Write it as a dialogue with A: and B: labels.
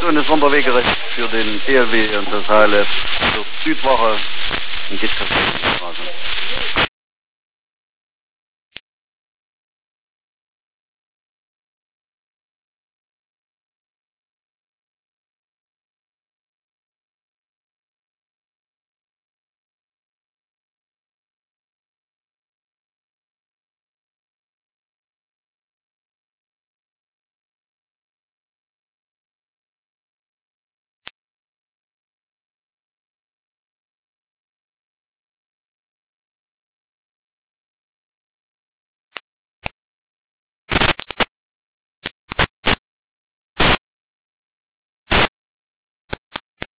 A: schönes Wanderwegerecht für den ELW und das HLF zur Südwoche in Gittkasten.